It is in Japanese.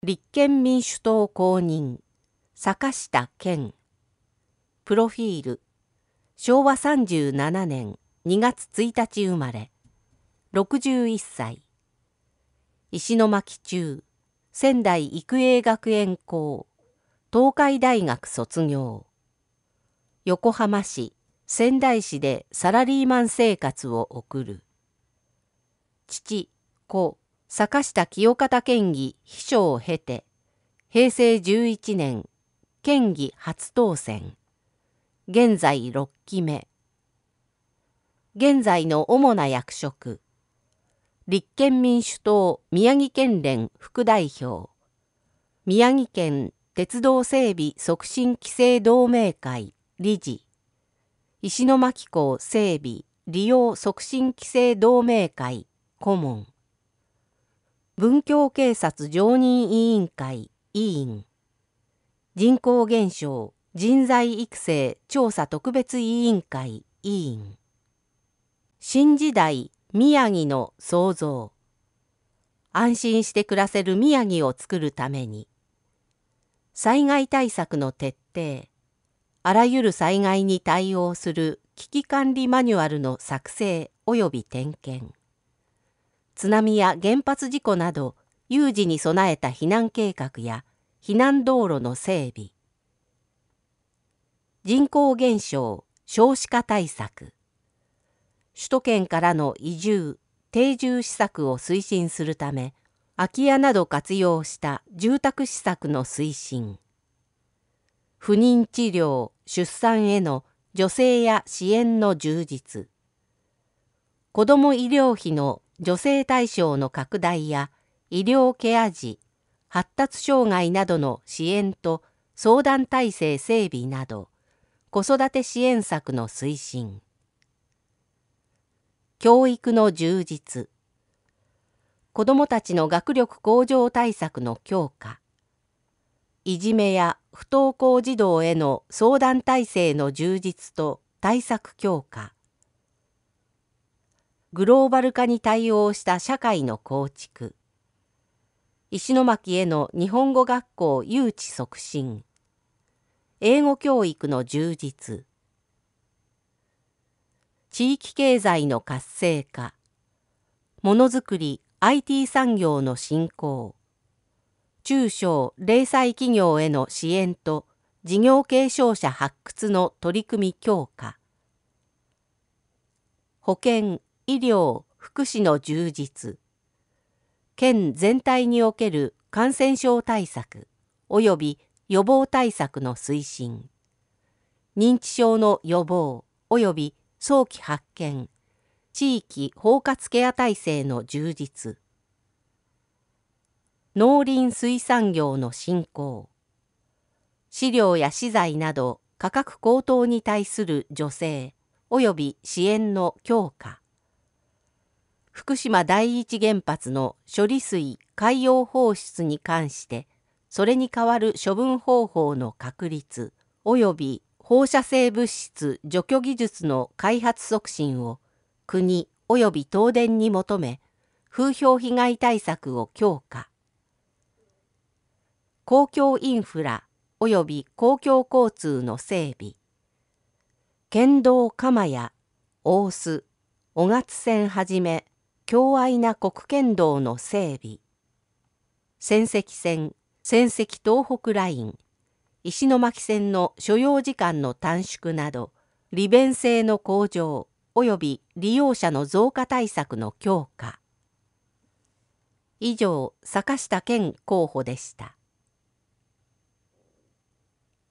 立憲民主党公認、坂下健。プロフィール、昭和37年2月1日生まれ、61歳。石巻中、仙台育英学園校、東海大学卒業。横浜市、仙台市でサラリーマン生活を送る。父、故、坂下清方県議秘書を経て、平成11年、県議初当選。現在6期目。現在の主な役職。立憲民主党宮城県連副代表。宮城県鉄道整備促進規制同盟会理事。石巻港整備利用促進規制同盟会顧問。文教警察常任委員会委員。人口減少人材育成調査特別委員会委員。新時代宮城の創造。安心して暮らせる宮城を作るために、災害対策の徹底、あらゆる災害に対応する危機管理マニュアルの作成及び点検、津波や原発事故など有事に備えた避難計画や避難道路の整備、人口減少少子化対策、首都圏からの移住定住施策を推進するため、空き家など活用した住宅施策の推進、不妊治療出産への助成や支援の充実、子ども医療費の助成対象の拡大や医療ケア児、発達障害などの支援と相談体制整備など、子育て支援策の推進。教育の充実。子どもたちの学力向上対策の強化。いじめや不登校児童への相談体制の充実と対策強化。グローバル化に対応した社会の構築。石巻への日本語学校誘致促進。英語教育の充実。地域経済の活性化。ものづくり IT 産業の振興。中小零細企業への支援と事業継承者発掘の取り組み強化。保健、医療、福祉の充実。県全体における感染症対策及び予防対策の推進。認知症の予防及び早期発見、地域包括ケア体制の充実。農林水産業の振興。飼料や資材など価格高騰に対する助成及び支援の強化。福島第一原発の処理水海洋放出に関して、それに代わる処分方法の確立及び放射性物質除去技術の開発促進を国及び東電に求め、風評被害対策を強化。公共インフラ及び公共交通の整備。県道鎌谷、大須、雄勝線はじめ、狭隘な国県道の整備。仙石線、仙石東北ライン、石巻線の所要時間の短縮など、利便性の向上及び利用者の増加対策の強化。以上、坂下健候補でした。